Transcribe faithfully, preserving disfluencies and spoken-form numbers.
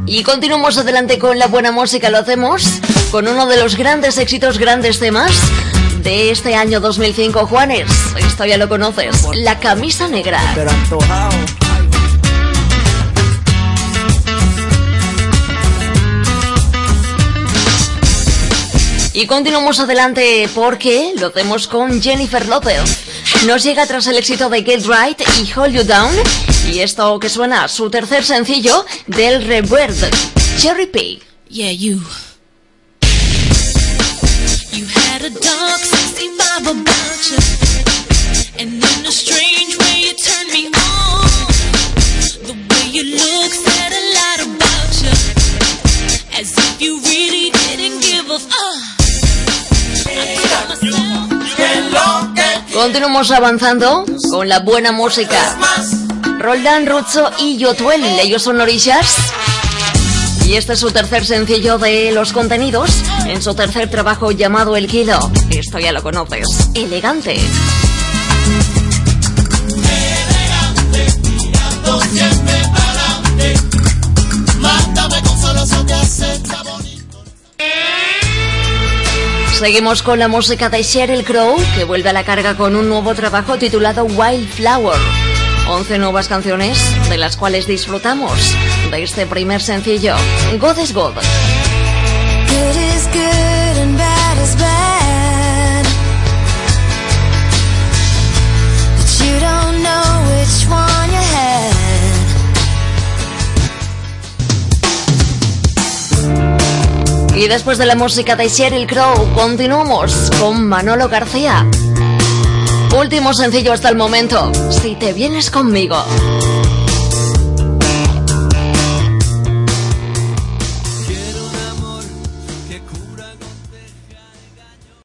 Y continuamos adelante con la buena música. Lo hacemos con uno de los grandes éxitos, grandes temas de este año dos mil cinco, Juanes. Esto ya lo conoces, La Camisa Negra. Pero antojado. Y continuamos adelante porque lo hacemos con Jennifer Lopez. Nos llega tras el éxito de Get Right y Hold You Down. Y esto que suena, su tercer sencillo del Rebirth, Cherry Pie. Yeah, you. You had a dark sexy vibe about you, and in a strange way you turned me on. The way you look said a lot about you, as if you really didn't give a fuck. Continuamos avanzando con la buena música. Roldán, Ruzzo y Yotuel, ellos son Orishas. Y este es su tercer sencillo de Los Contenidos, en su tercer trabajo llamado El Kilo. Esto ya lo conoces, Elegante. Elegante, mirando siempre para adelante. Mátame con solo eso te acepta bonito. Seguimos con la música de Sheryl Crow, que vuelve a la carga con un nuevo trabajo titulado Wildflower. once nuevas canciones, de las cuales disfrutamos de este primer sencillo, God is God. Good is good and bad is bad, but you don't know which one you had. Y después de la música de Sheryl Crow, continuamos con Manolo García. Último sencillo hasta el momento, Si te vienes conmigo.